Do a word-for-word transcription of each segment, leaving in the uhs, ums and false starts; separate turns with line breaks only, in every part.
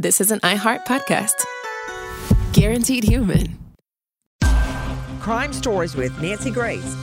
this is an iHeart podcast. Guaranteed human.
Crime Stories with Nancy Grace.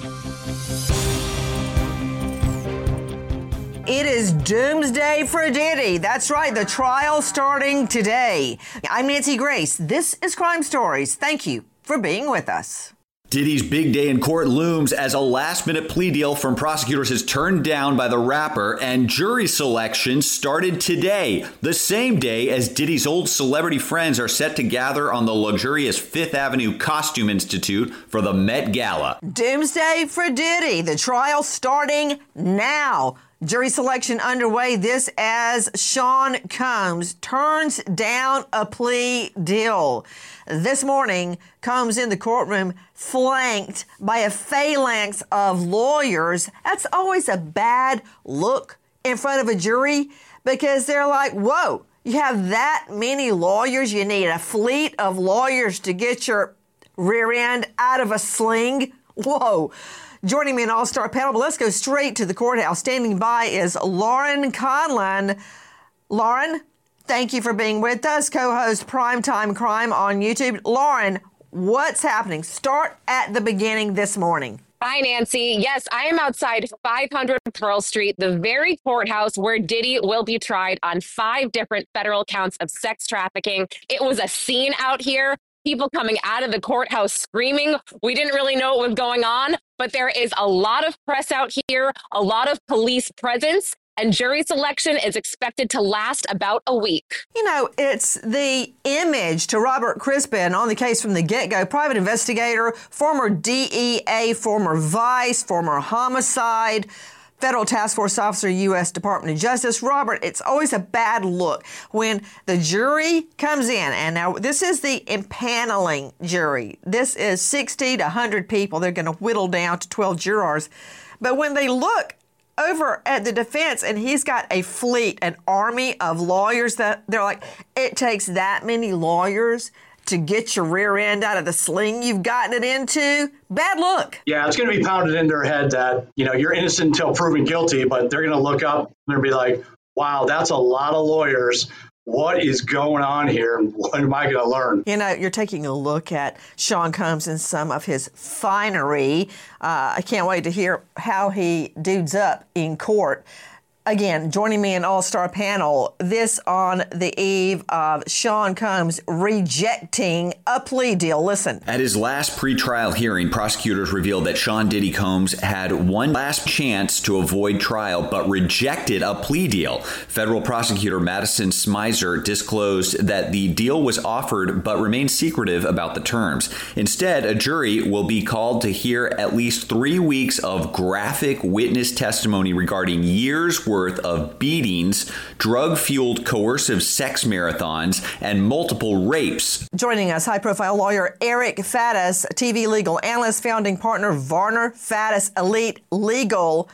It is doomsday for Diddy. That's right, the trial starting today. I'm Nancy Grace. This is Crime Stories. Thank you for being with us.
Diddy's big day in court looms as a last-minute plea deal from prosecutors is turned down by the rapper, and jury selection started today, the same day as Diddy's old celebrity friends are set to gather on the luxurious Fifth Avenue Costume Institute for the Met Gala.
Doomsday for Diddy. The trial starting now. Jury selection underway. This as Sean Combs turns down a plea deal. This morning, Combs in the courtroom flanked by a phalanx of lawyers. That's always a bad look in front of a jury because they're like, whoa, you have that many lawyers? You need a fleet of lawyers to get your rear end out of a sling? Whoa. Joining me in all-star panel, but let's go straight to the courthouse. Standing by is Lauren Conlon. Lauren, thank you for being with us, co-host Primetime Crime on YouTube. Lauren, what's happening? Start at the beginning this morning.
Hi, Nancy. Yes, I am outside five hundred Pearl Street, the very courthouse where Diddy will be tried on five different federal counts of sex trafficking. It was a scene out here. People coming out of the courthouse screaming. We didn't really know what was going on, but there is a lot of press out here, a lot of police presence, and jury selection is expected to last about a week.
You know, it's the image to Robert Crispin on the case from the get-go. Private investigator, former D E A, former vice, former homicide, Federal Task Force Officer, U S Department of Justice. Robert, it's always a bad look when the jury comes in. And now this is the impaneling jury. This is sixty to one hundred people. They're going to whittle down to twelve jurors. But when they look over at the defense and he's got a fleet, an army of lawyers, that they're like, it takes that many lawyers to get your rear end out of the sling you've gotten it into. Bad look.
Yeah, it's going to be pounded into their head that, you know, you're innocent until proven guilty, but they're going to look up and they'll be like, wow, that's a lot of lawyers. What is going on here? What am I going to learn?
You know, you're taking a look at Sean Combs and some of his finery. Uh, I can't wait to hear how he dudes up in court. Again, joining me in all-star panel, this on the eve of Sean Combs rejecting a plea deal. Listen.
At his last pretrial hearing, prosecutors revealed that Sean Diddy Combs had one last chance to avoid trial, but rejected a plea deal. Federal prosecutor Madison Smizer disclosed that the deal was offered, but remained secretive about the terms. Instead, a jury will be called to hear at least three weeks of graphic witness testimony regarding years' worth of beatings, drug-fueled coercive sex marathons, and multiple rapes.
Joining us, high-profile lawyer Eric Faddis, T V legal analyst, founding partner Varner Faddis Elite Legal,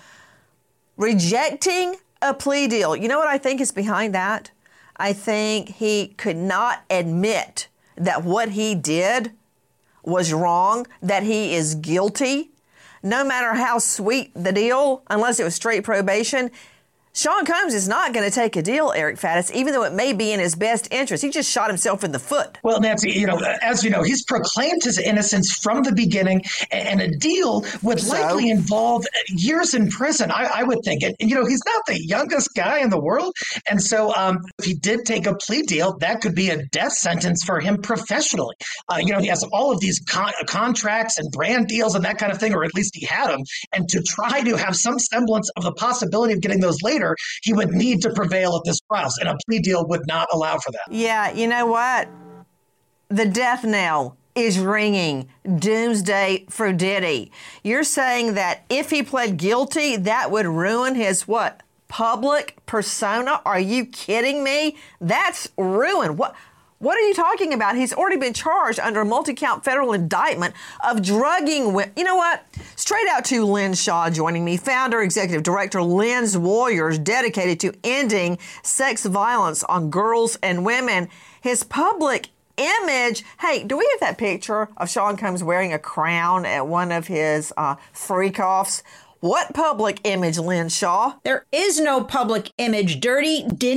rejecting a plea deal. You know what I think is behind that? I think he could not admit that what he did was wrong, that he is guilty. No matter how sweet the deal, unless it was straight probation, Sean Combs is not going to take a deal, Eric Faddis, even though it may be in his best interest. He just shot himself in the foot.
Well, Nancy, you know, as you know, he's proclaimed his innocence from the beginning, and a deal would
So?
likely involve years in prison, I, I would think. And, you know, he's not the youngest guy in the world. And so um, if he did take a plea deal, that could be a death sentence for him professionally. Uh, you know, he has all of these con- contracts and brand deals and that kind of thing, or at least he had them. And to try to have some semblance of the possibility of getting those later, he would need to prevail at this trial, and a plea deal would not allow for that.
Yeah, you know what? The death knell is ringing. Doomsday for Diddy. You're saying that if he pled guilty, that would ruin his what? Public persona? Are you kidding me? That's ruined. What? What are you talking about? He's already been charged under a multi-count federal indictment of drugging women. You know what? Straight out to Lynn Shaw joining me, founder, executive director, Lynn's Warriors, dedicated to ending sex violence on girls and women. His public image. Hey, do we have that picture of Sean Combs wearing a crown at one of his uh, freak-offs? What public image, Lynn Shaw?
There is no public image. Dirty Diddy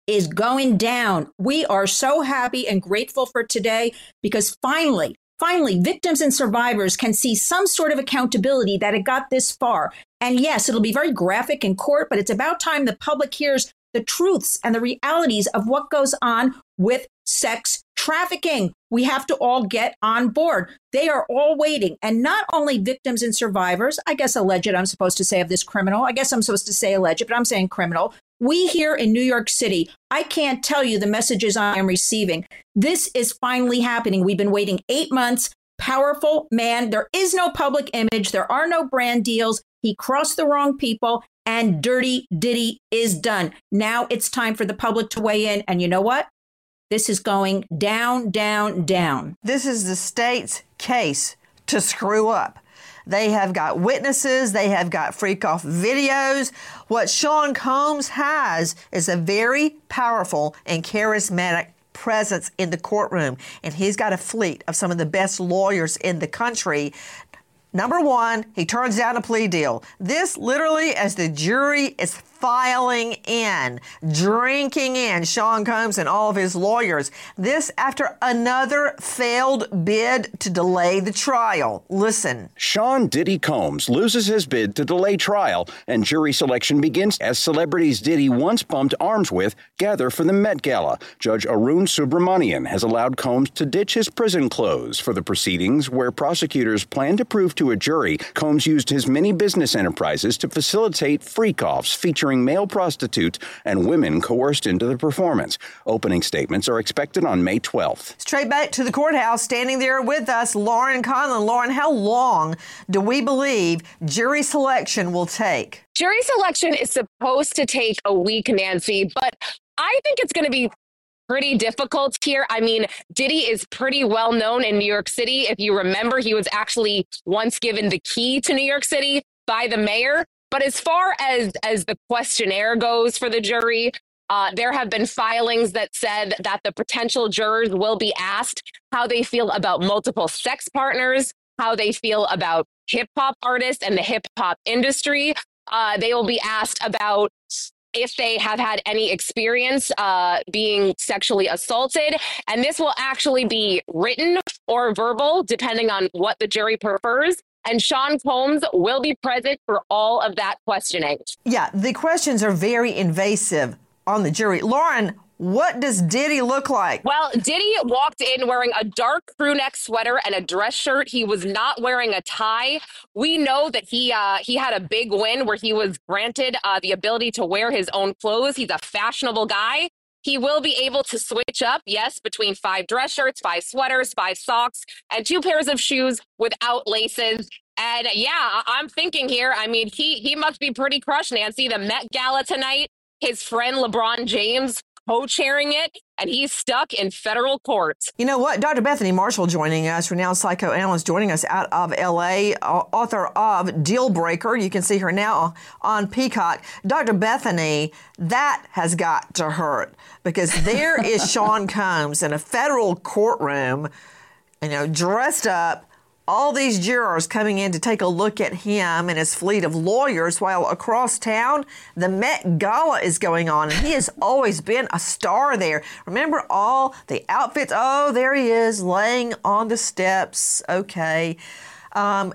is going down. We are so happy and grateful for today because finally, finally, victims and survivors can see some sort of accountability that it got this far. And yes, it'll be very graphic in court, but it's about time the public hears the truths and the realities of what goes on with sex trafficking. We have to all get on board. They are all waiting. And not only victims and survivors, I guess alleged, I'm supposed to say, of this criminal. I guess I'm supposed to say alleged, but I'm saying criminal. We here in New York City, I can't tell you the messages I am receiving. This is finally happening. We've been waiting eight months. Powerful man. There is no public image. There are no brand deals. He crossed the wrong people. And Dirty Diddy is done. Now it's time for the public to weigh in. And you know what? This is going down, down, down.
This is the state's case to screw up. They have got witnesses. They have got freak-off videos. What Sean Combs has is a very powerful and charismatic presence in the courtroom. And he's got a fleet of some of the best lawyers in the country. Number one, he turns down a plea deal. This literally, as the jury is filing in, drinking in Sean Combs and all of his lawyers. This after another failed bid to delay the trial. Listen.
Sean Diddy Combs loses his bid to delay trial, and jury selection begins as celebrities Diddy once bumped arms with gather for the Met Gala. Judge Arun Subramanian has allowed Combs to ditch his prison clothes for the proceedings, where prosecutors plan to prove to a jury Combs used his many business enterprises to facilitate freak-offs featuring male prostitutes and women coerced into the performance. Opening statements are expected on May twelfth.
Straight back to the courthouse, standing there with us, Lauren Conlon. Lauren, how long do we believe jury selection will take?
Jury selection is supposed to take a week, Nancy, but I think it's going to be pretty difficult here. I mean, Diddy is pretty well known in New York City. If you remember, he was actually once given the key to New York City by the mayor. But as far as, as the questionnaire goes for the jury, uh, there have been filings that said that the potential jurors will be asked how they feel about multiple sex partners, how they feel about hip hop artists and the hip hop industry. Uh, they will be asked about if they have had any experience uh, being sexually assaulted. And this will actually be written or verbal, depending on what the jury prefers. And Sean Combs will be present for all of that questioning.
Yeah, the questions are very invasive on the jury. Lauren, what does Diddy look like?
Well, Diddy walked in wearing a dark crew neck sweater and a dress shirt. He was not wearing a tie. We know that he uh, he had a big win where he was granted uh, the ability to wear his own clothes. He's a fashionable guy. He will be able to switch up, yes, between five dress shirts, five sweaters, five socks, and two pairs of shoes without laces. And yeah, I'm thinking here, I mean, he he must be pretty crushed, Nancy. The Met Gala tonight, his friend LeBron James co-chairing it, and he's stuck in federal court.
You know what? Doctor Bethany Marshall joining us, renowned psychoanalyst joining us out of L A, author of Deal Breaker. You can see her now on Peacock. Doctor Bethany, that has got to hurt because there is Sean Combs in a federal courtroom, you know, dressed up, all these jurors coming in to take a look at him and his fleet of lawyers, while across town, the Met Gala is going on. And he has always been a star there. Remember all the outfits? Oh, there he is laying on the steps. Okay. Um,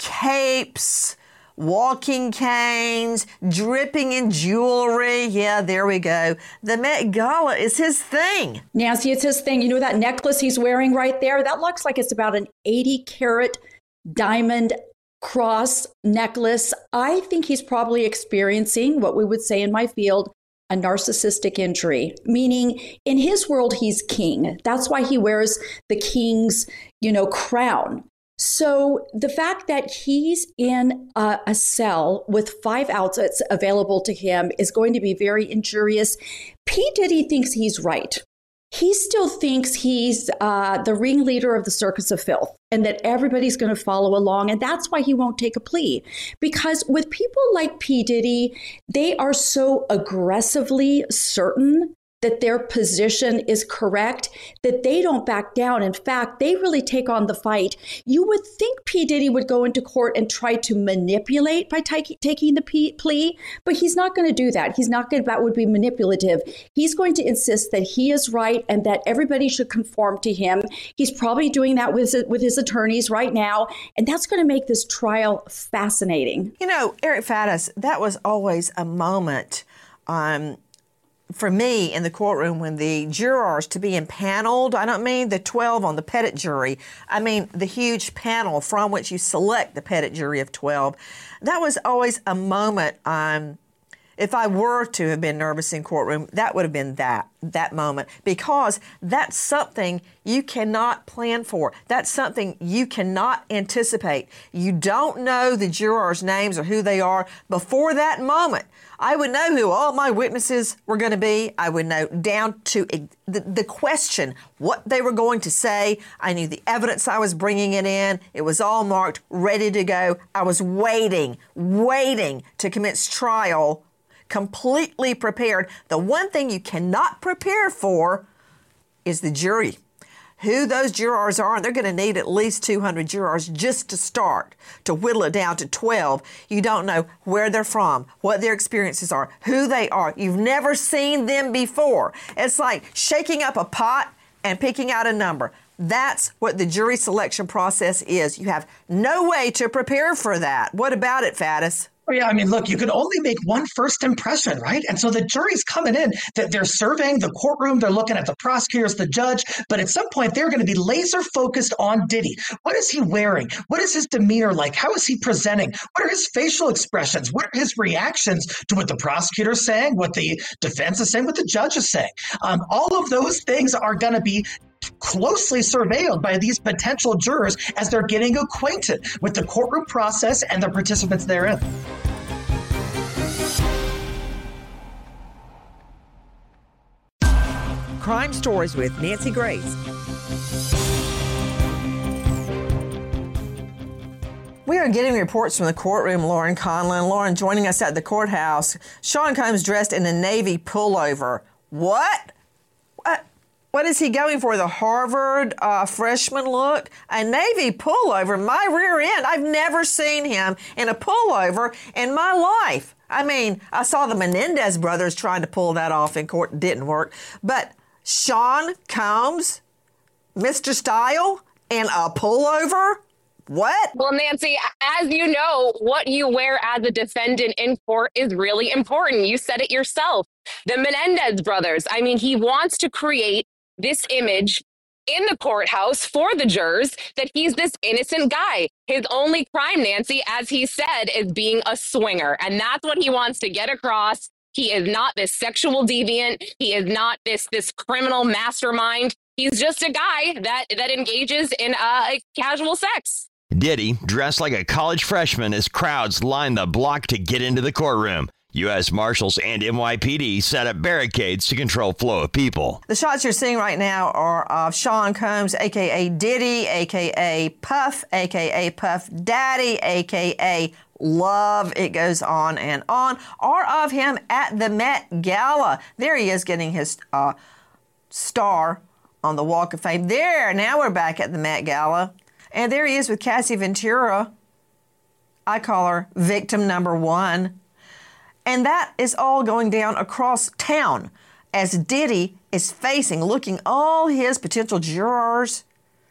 capes, walking canes, dripping in jewelry. Yeah, there we go. The Met Gala is his thing.
Nancy, it's his thing. You know that necklace he's wearing right there? That looks like it's about an eighty carat diamond cross necklace. I think he's probably experiencing what we would say in my field, a narcissistic injury, meaning in his world, he's king. That's why he wears the king's, you know, crown. So the fact that he's in a, a cell with five outlets available to him is going to be very injurious. P. Diddy thinks he's right. He still thinks he's uh, the ringleader of the circus of filth and that everybody's going to follow along. And that's why he won't take a plea. Because with people like P. Diddy, they are so aggressively certain that their position is correct, that they don't back down. In fact, they really take on the fight. You would think P. Diddy would go into court and try to manipulate by t- taking the P- plea, but he's not going to do that. He's not going to, that would be manipulative. He's going to insist that he is right and that everybody should conform to him. He's probably doing that with, with his attorneys right now, and that's going to make this trial fascinating.
You know, Eric Faddis, that was always a moment um, for me in the courtroom when the jurors to be impaneled. I don't mean the twelve on the petit jury. I mean the huge panel from which you select the petit jury of twelve. That was always a moment. Um, if I were to have been nervous in courtroom, that would have been that, that moment, because that's something you cannot plan for. That's something you cannot anticipate. You don't know the jurors' names or who they are before that moment. I would know who all my witnesses were going to be. I would know down to the, the question, what they were going to say. I knew the evidence I was bringing it in. It was all marked, ready to go. I was waiting, waiting to commence trial, completely prepared. The one thing you cannot prepare for is the jury. Who those jurors are, and they're going to need at least two hundred jurors just to start, to whittle it down to twelve. You don't know where they're from, what their experiences are, who they are. You've never seen them before. It's like shaking up a pot and picking out a number. That's what the jury selection process is. You have no way to prepare for that. What about it, Faddis?
Oh, yeah, I mean, look, you can only make one first impression, right? And so the jury's coming in, that they're surveying the courtroom, they're looking at the prosecutors, the judge, but at some point they're going to be laser focused on Diddy. What is he wearing? What is his demeanor like? How is he presenting? What are his facial expressions? What are his reactions to what the prosecutor's saying, what the defense is saying, what the judge is saying? Um, all of those things are going to be closely surveilled by these potential jurors as they're getting acquainted with the courtroom process and the participants therein.
Crime Stories with Nancy Grace. We are getting reports from the courtroom, Lauren Conlon. Lauren, joining us at the courthouse. Sean Combs dressed in a Navy pullover. What? What? What is he going for? The Harvard uh, freshman look? A Navy pullover, my rear end. I've never seen him in a pullover in my life. I mean, I saw the Menendez brothers trying to pull that off in court. It didn't work. But Sean Combs, Mister Style, in a pullover? What?
Well, Nancy, as you know, what you wear as a defendant in court is really important. You said it yourself. The Menendez brothers, I mean, he wants to create this image in the courthouse for the jurors that he's this innocent guy. His only crime, Nancy, as he said, is being a swinger. And that's what he wants to get across. He is not this sexual deviant. He is not this this criminal mastermind. He's just a guy that, that engages in uh, casual sex.
Diddy, dressed like a college freshman as crowds line the block to get into the courtroom. U S Marshals and N Y P D set up barricades to control flow of people.
The shots you're seeing right now are of Sean Combs, a k a. Diddy, a k a. Puff, a k a. Puff Daddy, a k a. Love. It goes on and on. Or of him at the Met Gala. There he is getting his uh, star on the Walk of Fame. There, now we're back at the Met Gala. And there he is with Cassie Ventura. I call her victim number one. And that is all going down across town as Diddy is facing, looking all his potential jurors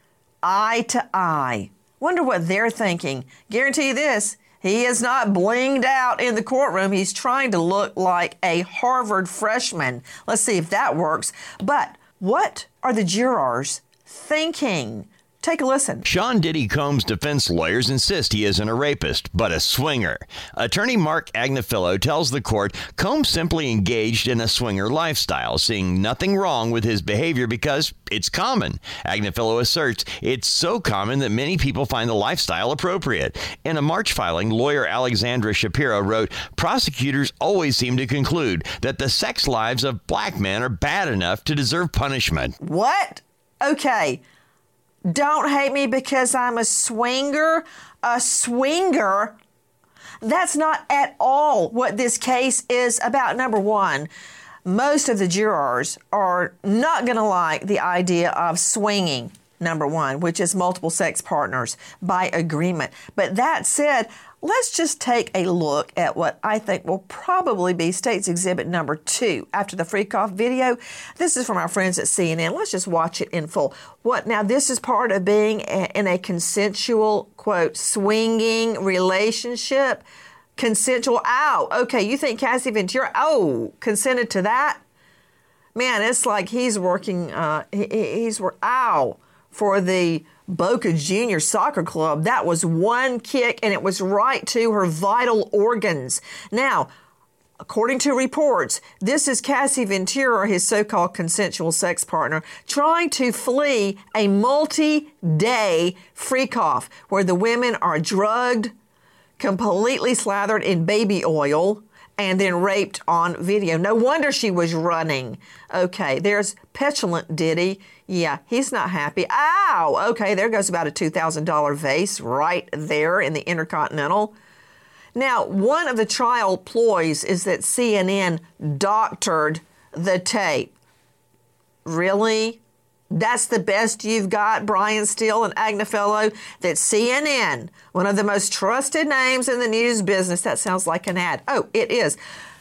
eye to eye. Wonder what they're thinking. Guarantee you this, he is not blinged out in the courtroom. He's trying to look like a Harvard freshman. Let's see if that works. But what are the jurors thinking? Take a listen.
Sean Diddy Combs' defense lawyers insist he isn't a rapist, but a swinger. Attorney Mark Agnifilo tells the court Combs simply engaged in a swinger lifestyle, seeing nothing wrong with his behavior because it's common. Agnifilo asserts it's so common that many people find the lifestyle appropriate. In a March filing, lawyer Alexandra Shapiro wrote, prosecutors always seem to conclude that the sex lives of black men are bad enough to deserve punishment.
What? Okay. Don't hate me because I'm a swinger. A swinger? That's not at all what this case is about. Number one, most of the jurors are not going to like the idea of swinging, number one, which is multiple sex partners by agreement. But that said, let's just take a look at what I think will probably be State's Exhibit number two after the Freakoff video. This is from our friends at C N N. Let's just watch it in full. What now? This is part of being a, in a consensual, quote, swinging relationship. Consensual. Ow. Okay, you think Cassie Ventura, oh, consented to that? Man, it's like he's working, uh, he, he's, ow, for the Boca Junior Soccer Club. That was one kick, and it was right to her vital organs. Now, according to reports, this is Cassie Ventura, his so-called consensual sex partner, trying to flee a multi-day freak-off where the women are drugged, completely slathered in baby oil, and then raped on video. No wonder she was running. Okay, there's petulant Diddy. Yeah, he's not happy. Ow! Okay, there goes about a two thousand dollars vase right there in the Intercontinental. Now, one of the trial ploys is that C N N doctored the tape. Really? That's the best you've got, Brian Steele and Agnefello, that C N N, one of the most trusted names in the news business, that sounds like an ad. Oh, it is.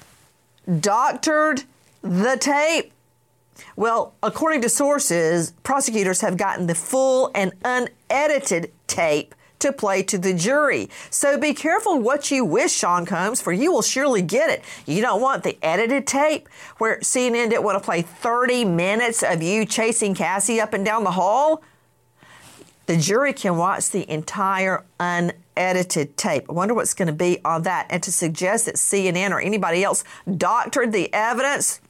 Doctored the tape. Well, according to sources, prosecutors have gotten the full and unedited tape to play to the jury. So be careful what you wish, Sean Combs, for you will surely get it. You don't want the edited tape where C N N didn't want to play thirty minutes of you chasing Cassie up and down the hall. The jury can watch the entire unedited tape. I wonder what's going to be on that. And to suggest that C N N or anybody else doctored the evidence,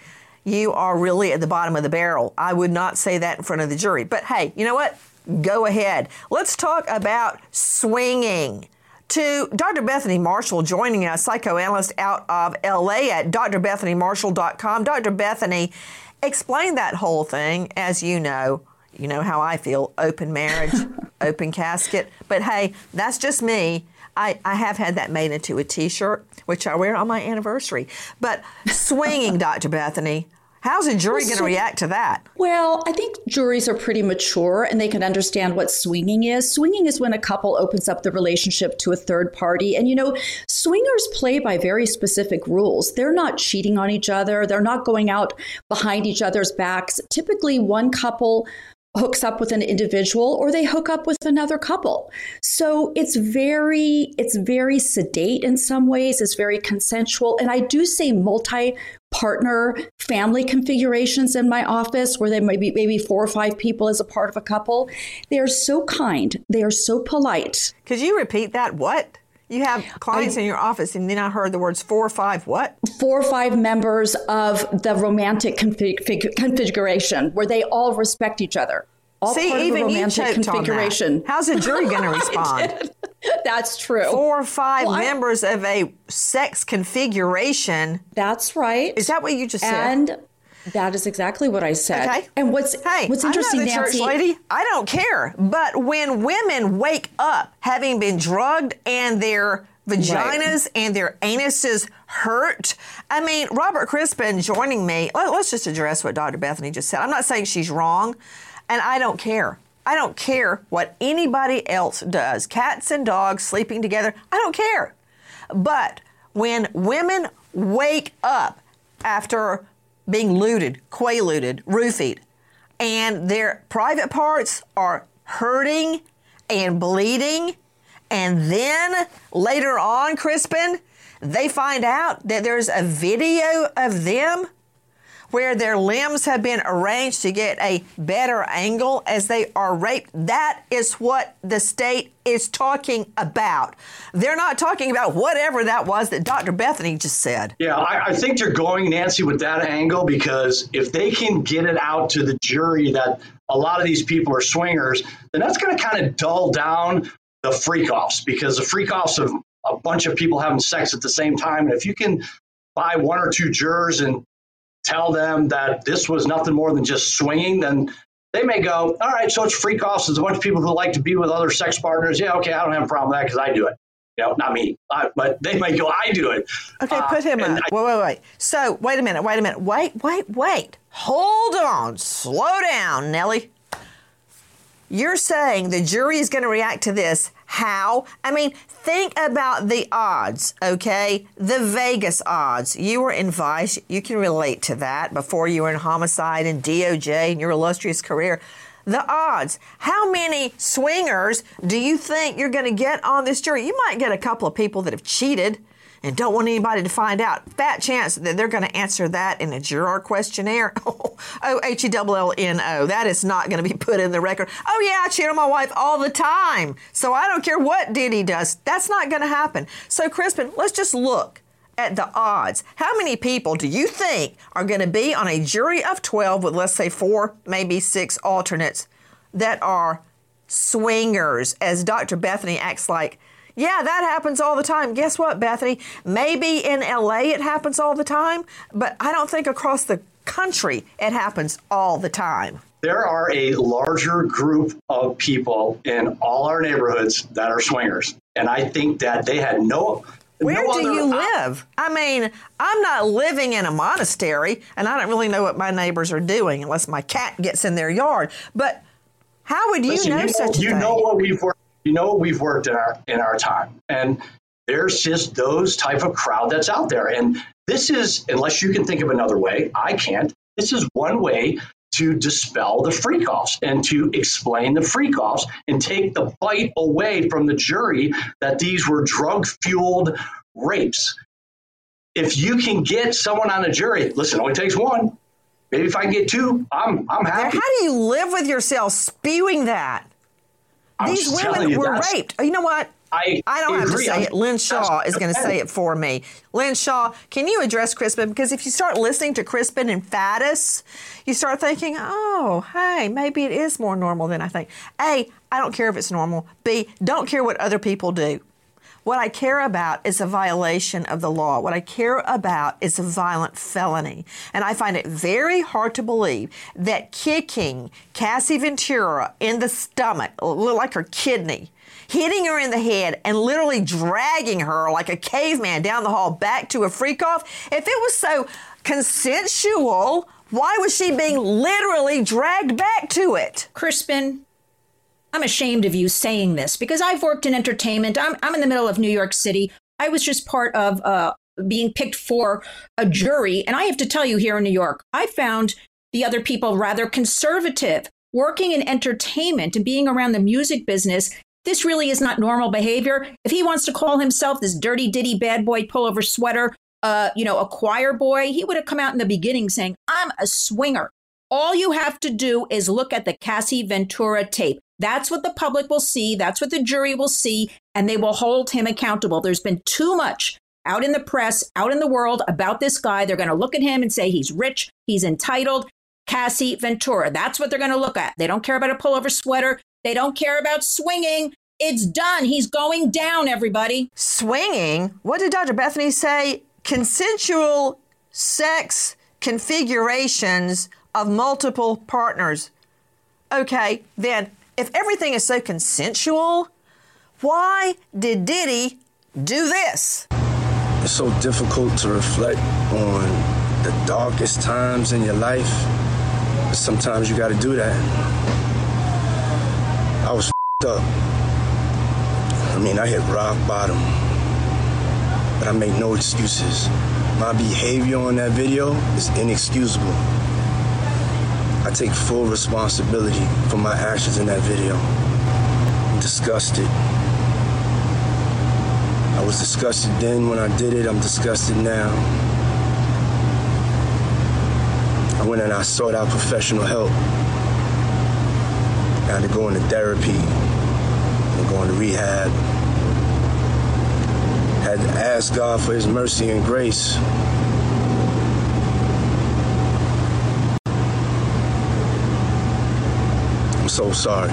you are really at the bottom of the barrel. I would not say that in front of the jury. But hey, you know what? Go ahead. Let's talk about swinging. To Doctor Bethany Marshall joining us, psychoanalyst out of L A at d r bethany marshall dot com. Doctor Bethany, explain that whole thing. As you know, you know how I feel, open marriage, open casket. But hey, that's just me. I, I have had that made into a T-shirt, which I wear on my anniversary. But swinging, Doctor Bethany, how's a jury well, going to react to that?
Well, I think juries are pretty mature and they can understand what swinging is. Swinging is when a couple opens up the relationship to a third party. And, you know, swingers play by very specific rules. They're not cheating on each other. They're not going out behind each other's backs. Typically, one couple hooks up with an individual or they hook up with another couple. So it's very, it's very sedate in some ways. It's very consensual. And I do say multi-partner family configurations in my office where there may be maybe four or five people as a part of a couple. They are so kind. They are so polite.
Could you repeat that? What? You have clients I, in your office, and then I heard the words four or five what?
Four or five members of the romantic config, fig, configuration where they all respect each other. All
See,
part
even
of a romantic
you choked
configuration.
On that. How's a jury going to respond?
That's true.
Four or five
well,
members I, of a sex configuration.
That's right.
Is that what you just
and
said?
And that is exactly what I said.
Okay.
And what's
hey,
what's interesting,
I'm not the
Nancy,
church lady. I don't care. But when women wake up having been drugged and their vaginas right. and their anuses hurt. I mean, Robert Crispin joining me. Let's just address what Doctor Bethany just said. I'm not saying she's wrong, and I don't care. I don't care what anybody else does. Cats and dogs sleeping together, I don't care. But when women wake up after being looted, quaaluded, roofied, and their private parts are hurting and bleeding, and then later on, Crispin, they find out that there's a video of them where their limbs have been arranged to get a better angle as they are raped. That is what the state is talking about. They're not talking about whatever that was that Doctor Bethany just said.
Yeah, I, I think they're going, Nancy, with that angle, because if they can get it out to the jury that a lot of these people are swingers, then that's going to kind of dull down the freak-offs, because the freak-offs of a bunch of people having sex at the same time. And if you can buy one or two jurors and tell them that this was nothing more than just swinging, then they may go, all right, so it's freak-offs. There's a bunch of people who like to be with other sex partners. Yeah, okay, I don't have a problem with that because I do it. You know, not me, uh, but they might go, I do it.
Okay, put him
uh,
up.
I,
wait, wait, wait. So, wait a minute, wait a minute. Wait, wait, wait. Hold on. Slow down, Nellie. You're saying the jury is going to react to this. How? I mean, think about the odds, okay? The Vegas odds. You were in Vice. You can relate to that before you were in homicide and D O J in your illustrious career. The odds. How many swingers do you think you're going to get on this jury? You might get a couple of people that have cheated and don't want anybody to find out. Fat chance that they're going to answer that in a juror questionnaire. Oh, H E L L N O. That is not going to be put in the record. Oh, yeah, I cheat on my wife all the time, so I don't care what Diddy does. That's not going to happen. So, Crispin, let's just look at the odds. How many people do you think are going to be on a jury of twelve with, let's say, four, maybe six alternates that are swingers, as Doctor Bethany acts like, yeah, that happens all the time. Guess what, Bethany? Maybe in L A it happens all the time, but I don't think across the country it happens all the time.
There are a larger group of people in all our neighborhoods that are swingers. And I think that they had no...
Where
no
do
other,
you live? I mean, I'm not living in a monastery, and I don't really know what my neighbors are doing unless my cat gets in their yard. But how would you
listen,
know
you know,
such a
you
thing?
know what we've worked. You know what we've worked in our in our time, and there's just those type of crowd that's out there. And this is, unless you can think of another way, I can't. This is one way to dispel the freak-offs and to explain the freak-offs and take the bite away from the jury that these were drug-fueled rapes. If you can get someone on a jury, listen, it only takes one. Maybe if I can get two, I'm I'm happy.
How do you live with yourself spewing that?
I'm
These
just
women
telling you,
were
that's-
raped. You know what?
I,
I don't have to
agree.
say
I'm-
it. Lynn Shaw
that's-
is going to say it for me. Lynn Shaw, can you address Crispin? Because if you start listening to Crispin and Faddis, you start thinking, oh, hey, maybe it is more normal than I think. A, I don't care if it's normal. B, don't care what other people do. What I care about is a violation of the law. What I care about is a violent felony. And I find it very hard to believe that kicking Cassie Ventura in the stomach, like her kidney, hitting her in the head and literally dragging her like a caveman down the hall back to a freak-off, if it was so consensual, why was she being literally dragged back to it?
Crispin, I'm ashamed of you saying this because I've worked in entertainment. I'm, I'm in the middle of New York City. I was just part of uh, being picked for a jury. And I have to tell you, here in New York, I found the other people rather conservative. Working in entertainment and being around the music business, this really is not normal behavior. If he wants to call himself this dirty ditty bad boy pullover sweater, uh, you know, a choir boy, he would have come out in the beginning saying, I'm a swinger. All you have to do is look at the Cassie Ventura tape. That's what the public will see. That's what the jury will see, and they will hold him accountable. There's been too much out in the press, out in the world about this guy. They're going to look at him and say he's rich, he's entitled. Cassie Ventura. That's what they're going to look at. They don't care about a pullover sweater. They don't care about swinging. It's done. He's going down, everybody.
Swinging? What did Doctor Bethany say? Consensual sex configurations of multiple partners. Okay, then, if everything is so consensual, why did Diddy do this?
It's so difficult to reflect on the darkest times in your life. Sometimes you got to do that. I was f***ed up. I mean, I hit rock bottom, but I make no excuses. My behavior on that video is inexcusable. I take full responsibility for my actions in that video. I'm disgusted. I was disgusted then when I did it. I'm disgusted now. I went and I sought out professional help. I had to go into therapy and go into rehab. Had to ask God for his mercy and grace. I'm so sorry.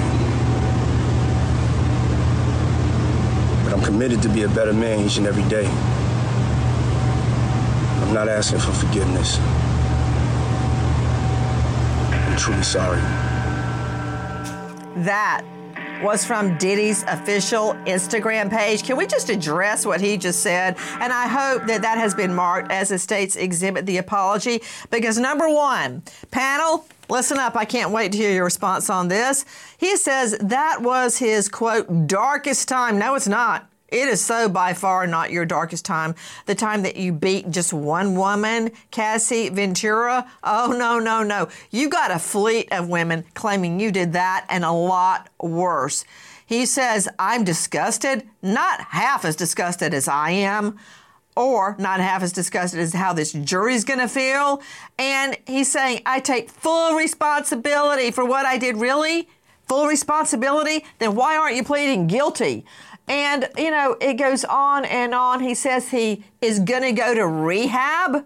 But I'm committed to be a better man each and every day. I'm not asking for forgiveness. I'm truly sorry.
That was from Diddy's official Instagram page. Can we just address what he just said? And I hope that that has been marked as a state's exhibit, the apology, because number one, panel, listen up. I can't wait to hear your response on this. He says that was his, quote, darkest time. No, it's not. It is so by far not your darkest time. The time that you beat just one woman, Cassie Ventura. Oh, no, no, no. You got a fleet of women claiming you did that and a lot worse. He says, I'm disgusted, not half as disgusted as I am, or not half as disgusted as how this jury's going to feel. And he's saying, I take full responsibility for what I did. Really? Full responsibility? Then why aren't you pleading guilty? And, you know, it goes on and on. He says he is going to go to rehab.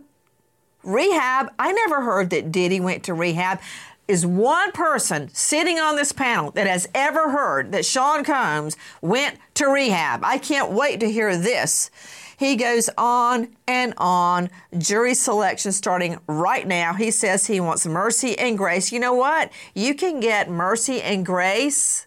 Rehab? I never heard that Diddy went to rehab. Is one person sitting on this panel that has ever heard that Sean Combs went to rehab? I can't wait to hear this. He goes on and on. Jury selection starting right now. He says he wants mercy and grace. You know what? You can get mercy and grace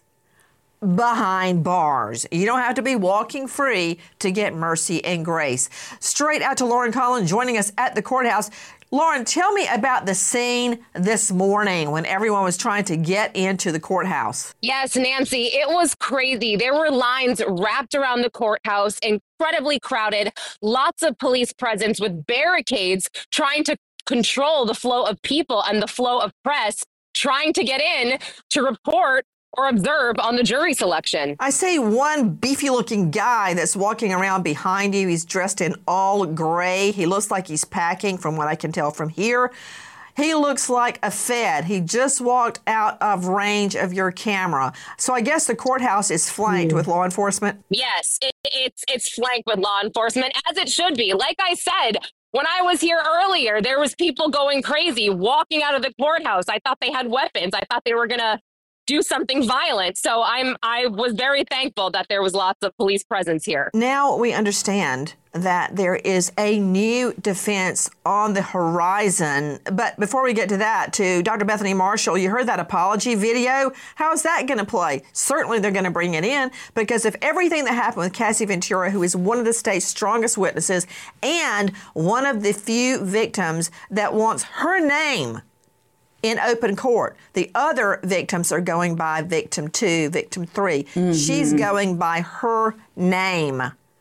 behind bars. You don't have to be walking free to get mercy and grace. Straight out to Lauren Collins joining us at the courthouse. Lauren, tell me about the scene this morning when everyone was trying to get into the courthouse.
Yes, Nancy, it was crazy. There were lines wrapped around the courthouse, incredibly crowded, lots of police presence with barricades trying to control the flow of people and the flow of press trying to get in to report or observe on the jury selection.
I see one beefy-looking guy that's walking around behind you. He's dressed in all gray. He looks like he's packing, from what I can tell from here. He looks like a Fed. He just walked out of range of your camera. So I guess the courthouse is flanked mm. with law enforcement?
Yes, it, it's it's flanked with law enforcement, as it should be. Like I said, when I was here earlier, there was people going crazy, walking out of the courthouse. I thought they had weapons. I thought they were going to do something violent. So I'm I was very thankful that there was lots of police presence here.
Now we understand that there is a new defense on the horizon. But before we get to that, to Doctor Bethany Marshall, you heard that apology video. How is that going to play? Certainly they're going to bring it in, because if everything that happened with Cassie Ventura, who is one of the state's strongest witnesses and one of the few victims that wants her name in open court. The other victims are going by victim two, victim three. Mm-hmm. She's going by her name.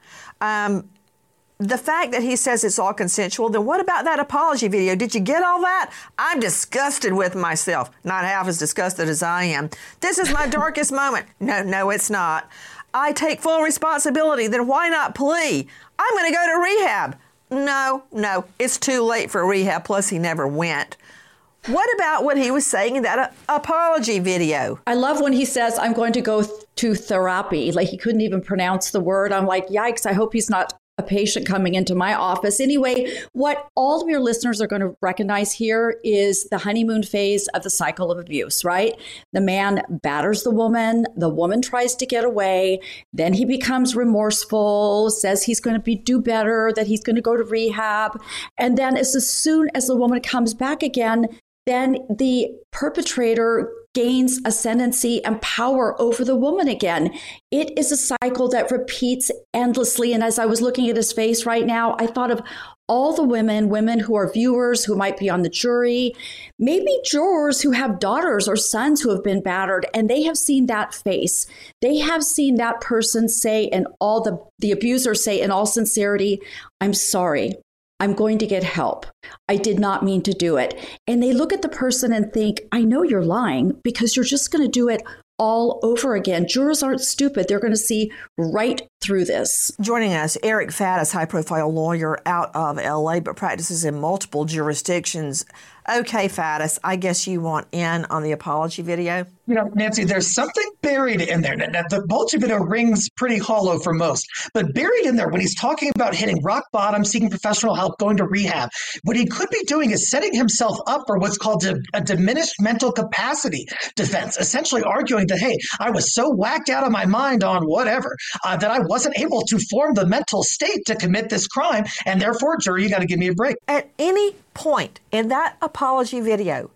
Um, the fact that he says it's all consensual, then what about that apology video? Did you get all that? I'm disgusted with myself. Not half as disgusted as I am. This is my darkest moment. No, no, it's not. I take full responsibility. Then why not plea? I'm going to go to rehab. No, no, it's too late for rehab. Plus, he never went. What about what he was saying in that uh, apology video?
I love when he says, I'm going to go th- to therapy. Like, he couldn't even pronounce the word. I'm like, yikes, I hope he's not a patient coming into my office. Anyway, what all of your listeners are going to recognize here is the honeymoon phase of the cycle of abuse, right? The man batters the woman. The woman tries to get away. Then he becomes remorseful, says he's going to be do better, that he's going to go to rehab. And then as, as soon as the woman comes back again, then the perpetrator gains ascendancy and power over the woman again. It is a cycle that repeats endlessly. And as I was looking at his face right now, I thought of all the women, women who are viewers, who might be on the jury, maybe jurors who have daughters or sons who have been battered, and they have seen that face. They have seen that person say, and all the, the abuser say in all sincerity, I'm sorry. I'm going to get help. I did not mean to do it. And they look at the person and think, I know you're lying, because you're just going to do it all over again. Jurors aren't stupid. They're going to see right through this.
Joining us, Eric Faddis, high-profile lawyer out of L A, but practices in multiple jurisdictions. Okay, Faddis, I guess you want in on the apology video?
You know, Nancy, there's something buried in there. Now, the apology video rings pretty hollow for most, but buried in there when he's talking about hitting rock bottom, seeking professional help, going to rehab, what he could be doing is setting himself up for what's called a, a diminished mental capacity defense, essentially arguing that, hey, I was so whacked out of my mind on whatever uh, that I wasn't able to form the mental state to commit this crime, and therefore, jury, you got to give me a break.
At any point in that apology video,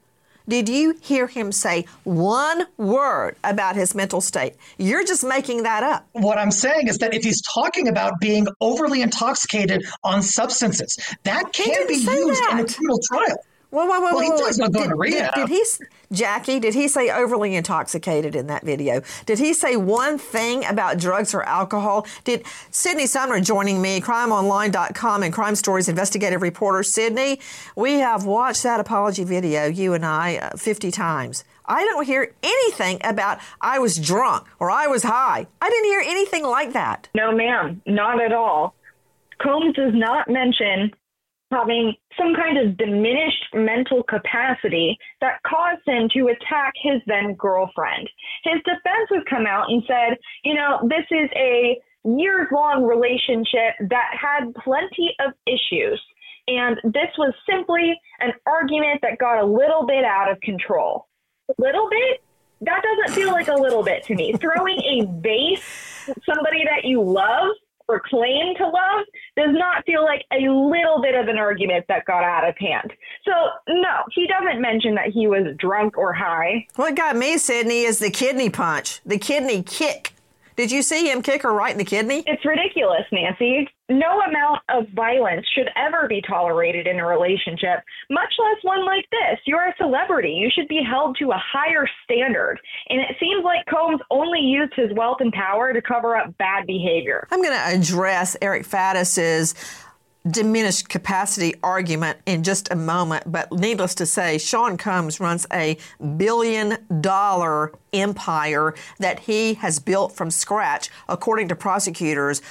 Did you hear him say one word about his mental state? You're just making that up.
What I'm saying is that if he's talking about being overly intoxicated on substances, that can be used that. in a criminal trial.
Whoa, whoa, whoa,
well,
whoa,
he
whoa.
does not go
did,
to rehab.
Did, did he, Jackie, did he say overly intoxicated in that video? Did he say one thing about drugs or alcohol? Did Sydney Sumner joining me, crime online dot com and Crime Stories investigative reporter. Sydney, we have watched that apology video, you and I, uh, fifty times. I don't hear anything about I was drunk or I was high. I didn't hear anything like that.
No, ma'am, not at all. Combs does not mention having some kind of diminished mental capacity that caused him to attack his then girlfriend. His defense has come out and said, you know, this is a years-long relationship that had plenty of issues, and this was simply an argument that got a little bit out of control. A little bit? That doesn't feel like a little bit to me. Throwing a vase at somebody that you love or claim to love does not feel like a little bit of an argument that got out of hand. So, no, he doesn't mention that he was drunk or high.
What got me, Sydney, is the kidney punch, the kidney kick. Did you see him kick her right in the kidney?
It's ridiculous, Nancy. No amount of violence should ever be tolerated in a relationship, much less one like this. You're a celebrity. You should be held to a higher standard. And it seems like Combs only used his wealth and power to cover up bad behavior.
I'm going to address Eric Faddis's diminished capacity argument in just a moment, but needless to say, Sean Combs runs a billion dollar empire that he has built from scratch, according to prosecutors,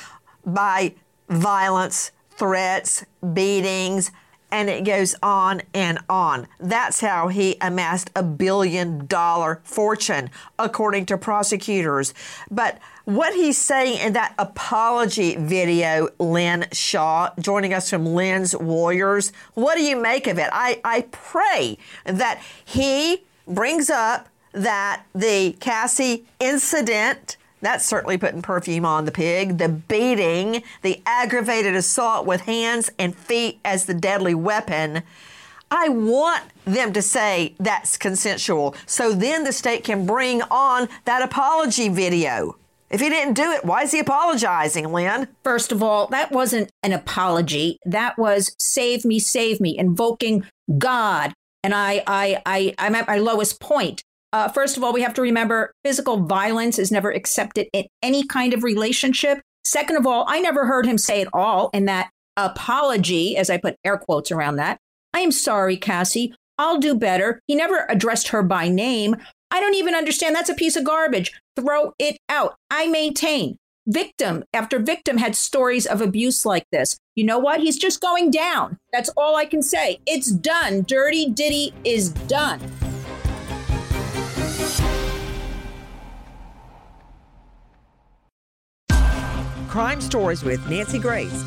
by violence, threats, beatings, and it goes on and on. That's how he amassed a billion dollar fortune, according to prosecutors. But what he's saying in that apology video, Lynn Shaw, joining us from Lynn's Warriors, what do you make of it? I, I pray that he brings up that the Cassie incident, that's certainly putting perfume on the pig, the beating, the aggravated assault with hands and feet as the deadly weapon. I want them to say that's consensual, so then the state can bring on that apology video. If he didn't do it, why is he apologizing, Lynn?
First of all, that wasn't an apology. That was save me, save me, invoking God. And I, I, I, I'm at my lowest point. Uh, first of all, we have to remember physical violence is never accepted in any kind of relationship. Second of all, I never heard him say at all in that apology, as I put air quotes around that. I am sorry, Cassie. I'll do better. He never addressed her by name. I don't even understand. That's a piece of garbage. Throw it out. I maintain. Victim after victim had stories of abuse like this. You know what? He's just going down. That's all I can say. It's done. Dirty Diddy is done.
Crime Stories with Nancy Grace.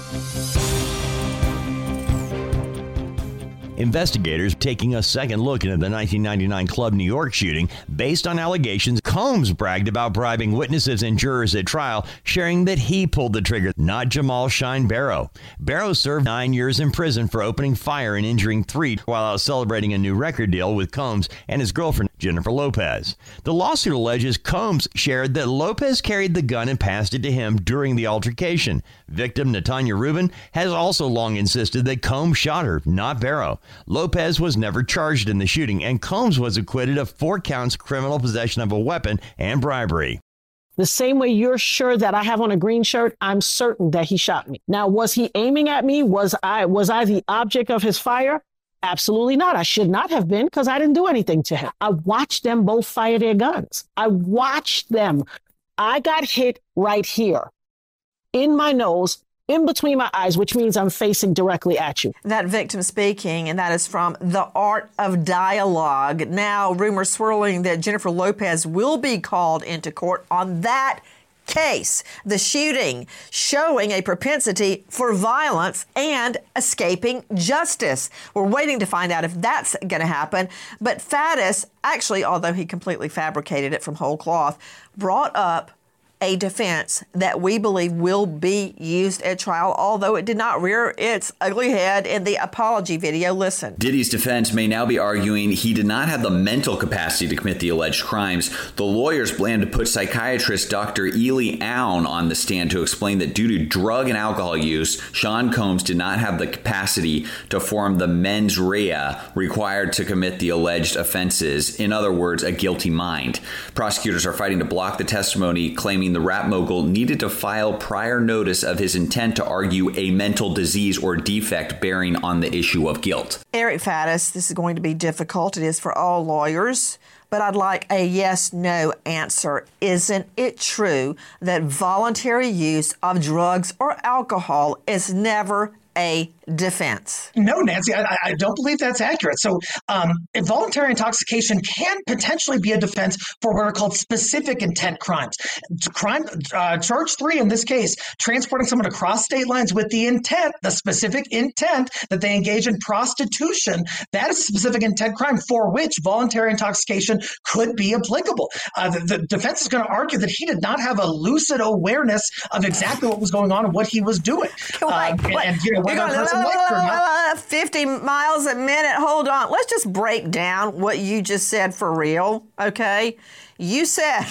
Investigators taking a second look into the nineteen ninety-nine Club New York shooting based on allegations Combs bragged about bribing witnesses and jurors at trial, sharing that he pulled the trigger, not Jamal Shine Barrow. Barrow served nine years in prison for opening fire and injuring three while out celebrating a new record deal with Combs and his girlfriend, Jennifer Lopez. The lawsuit alleges Combs shared that Lopez carried the gun and passed it to him during the altercation. Victim Natanya Rubin has also long insisted that Combs shot her, not Barrow. Lopez was never charged in the shooting, and Combs was acquitted of four counts criminal possession of a weapon and bribery.
The same way you're sure that I have on a green shirt, I'm certain that he shot me. Now, was he aiming at me? Was I was I the object of his fire? Absolutely not. I should not have been, because I didn't do anything to him. I watched them both fire their guns. I watched them. I got hit right here in my nose, in between my eyes, which means I'm facing directly at you.
That victim speaking, and that is from The Art of Dialogue. Now, rumors swirling that Jennifer Lopez will be called into court on that case, the shooting, showing a propensity for violence and escaping justice. We're waiting to find out if that's going to happen. But Faddis, actually, although he completely fabricated it from whole cloth, brought up a defense that we believe will be used at trial, although it did not rear its ugly head in the apology video. Listen.
Diddy's defense may now be arguing he did not have the mental capacity to commit the alleged crimes. The lawyers plan to put psychiatrist Doctor Ely Aoun on the stand to explain that due to drug and alcohol use, Sean Combs did not have the capacity to form the mens rea required to commit the alleged offenses. In other words, a guilty mind. Prosecutors are fighting to block the testimony, claiming the rap mogul needed to file prior notice of his intent to argue a mental disease or defect bearing on the issue of guilt.
Eric Faddis, this is going to be difficult. It is for all lawyers, but I'd like a yes-no answer. Isn't it true that voluntary use of drugs or alcohol is never a defense?
No, Nancy, I, I don't believe that's accurate. So um, involuntary intoxication can potentially be a defense for what are called specific intent crimes. Crime uh, charge three in this case, transporting someone across state lines with the intent, the specific intent that they engage in prostitution. That is a specific intent crime for which voluntary intoxication could be applicable. Uh, the, the defense is going to argue that he did not have a lucid awareness of exactly what was going on and what he was doing.
Wait,
uh, and, and, you know,
You're going fifty miles a minute. Hold on. Let's just break down what you just said for real, okay? You said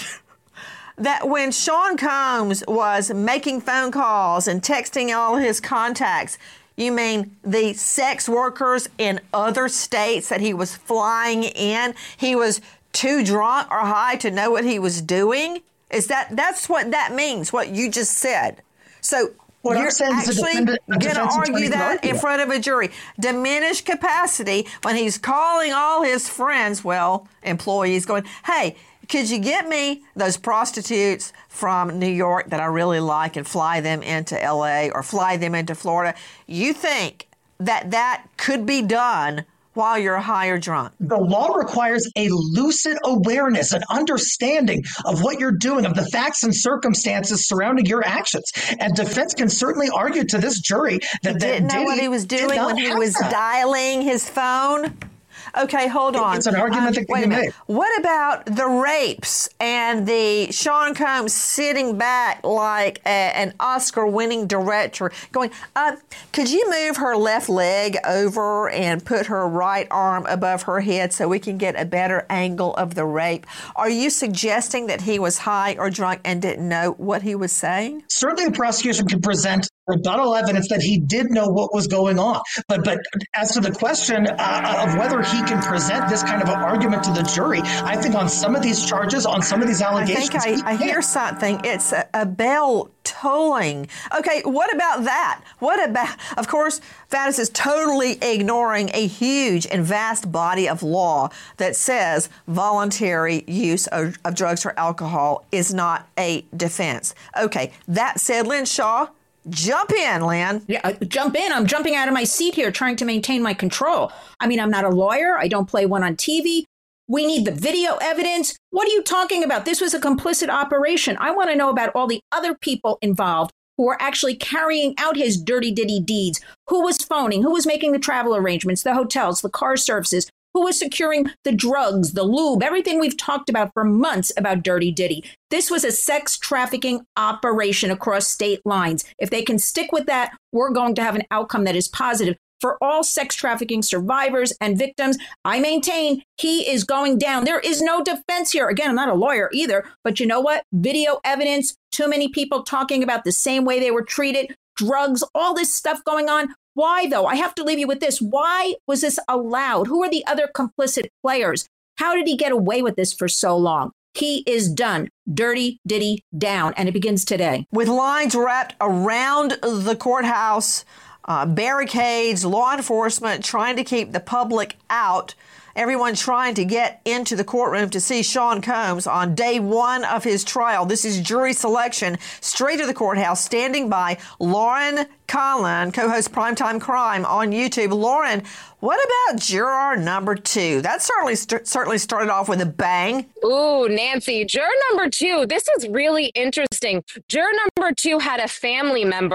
that when Sean Combs was making phone calls and texting all his contacts, you mean the sex workers in other states that he was flying in, he was too drunk or high to know what he was doing? Is that that's what that means, what you just said. So
What
you're
I'm saying is
actually going to argue that in front of a jury. Diminished capacity when he's calling all his friends, well, employees, going, hey, could you get me those prostitutes from New York that I really like and fly them into L A or fly them into Florida? You think that that could be done while you're high or drunk?
The law requires a lucid awareness, an understanding of what you're doing, of the facts and circumstances surrounding your actions. And defense can certainly argue to this jury that
he didn't
that
know
Diddy
what he was doing when he was
that.
dialing his phone. Okay, hold on.
It's an argument
um,
that can
wait
be
a minute.
made.
What about the rapes and the Sean Combs sitting back like a, an Oscar-winning director going, uh, could you move her left leg over and put her right arm above her head so we can get a better angle of the rape? Are you suggesting that he was high or drunk and didn't know what he was saying?
Certainly the prosecution can present rebuttal evidence that he did know what was going on. But but as to the question uh, of whether he can present this kind of an argument to the jury, I think on some of these charges, on some of these allegations,
I think I, I hear something. It's a, a bell tolling. Okay, what about that? What about, of course, Faddis is totally ignoring a huge and vast body of law that says voluntary use of, of drugs or alcohol is not a defense. Okay, that said, Lynn Shaw, jump in, Lynn.
Yeah, uh, jump in. I'm jumping out of my seat here trying to maintain my control. I mean, I'm not a lawyer. I don't play one on T V. We need the video evidence. What are you talking about? This was a complicit operation. I want to know about all the other people involved who were actually carrying out his dirty ditty deeds. Who was phoning? Who was making the travel arrangements, the hotels, the car services? Who was securing the drugs, the lube, everything we've talked about for months about Dirty Diddy. This was a sex trafficking operation across state lines. If they can stick with that, we're going to have an outcome that is positive for all sex trafficking survivors and victims. I maintain he is going down. There is no defense here. Again, I'm not a lawyer either, but you know what? Video evidence, too many people talking about the same way they were treated, drugs, all this stuff going on. Why, though? I have to leave you with this. Why was this allowed? Who are the other complicit players? How did he get away with this for so long? He is done. Dirty Diddy down. And it begins today.
With lines wrapped around the courthouse, uh, barricades, law enforcement trying to keep the public out, everyone trying to get into the courtroom to see Sean Combs on day one of his trial. This is jury selection straight to the courthouse. Standing by, Lauren Conlon, co-host Primetime Crime on YouTube. Lauren, what about juror number two? That certainly st- certainly started off with a bang.
Ooh, Nancy, juror number two. This is really interesting. Juror number two had a family member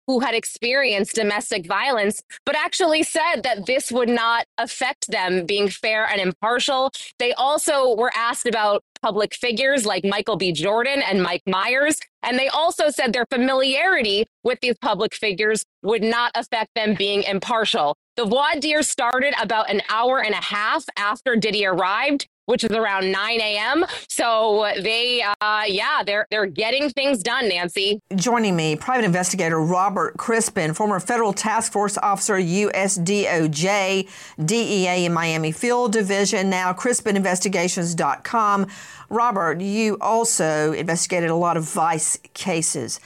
who had experienced domestic violence, but actually said that this would not affect them being fair and impartial. They also were asked about public figures like Michael B. Jordan and Mike Myers, and they also said their familiarity with these public figures would not affect them being impartial. The voir dire started about an hour and a half after Diddy arrived, which is around nine a.m. So they, uh, yeah, they're they're getting things done, Nancy.
Joining me, private investigator Robert Crispin, former federal task force officer, U S D O J, D E A in Miami Field Division, now Crispin Investigations dot com. Robert, you also investigated a lot of vice cases.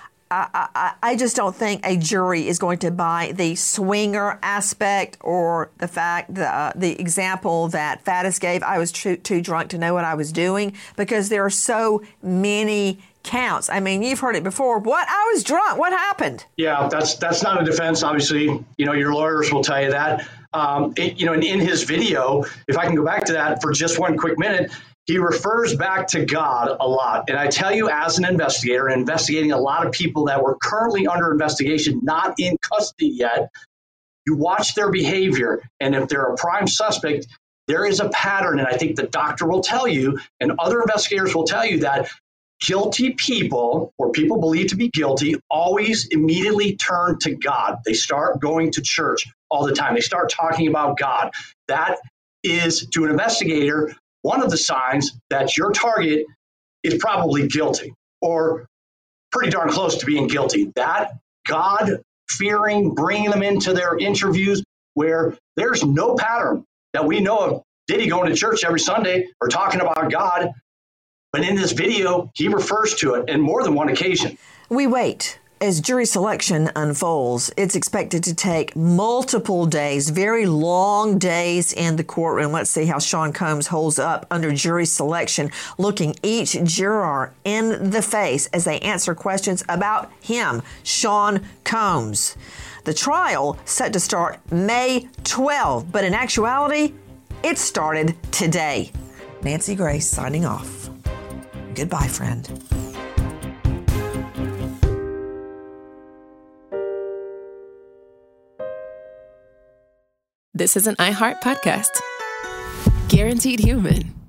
I, I, I just don't think a jury is going to buy the swinger aspect or the fact, the, uh, the example that Faddis gave, I was too, too drunk to know what I was doing, because there are so many counts. I mean, you've heard it before. What? I was drunk. What happened?
Yeah, that's that's not a defense. Obviously, you know, your lawyers will tell you that. Um, it, you know, in, in his video, if I can go back to that for just one quick minute, he refers back to God a lot. And I tell you, as an investigator, investigating a lot of people that were currently under investigation, not in custody yet, you watch their behavior. And if they're a prime suspect, there is a pattern. And I think the doctor will tell you, and other investigators will tell you, that guilty people, or people believed to be guilty, always immediately turn to God. They start going to church all the time. They start talking about God. That is, to an investigator, one of the signs that your target is probably guilty, or pretty darn close to being guilty. That God-fearing, bringing them into their interviews where there's no pattern that we know of. Diddy going to church every Sunday or talking about God? But in this video, he refers to it in more than one occasion.
We wait. As jury selection unfolds, it's expected to take multiple days, very long days in the courtroom. Let's see how Sean Combs holds up under jury selection, looking each juror in the face as they answer questions about him, Sean Combs. The trial set to start May twelfth, but in actuality, it started today. Nancy Grace signing off. Goodbye, friend.
This is an iHeart podcast. Guaranteed Human.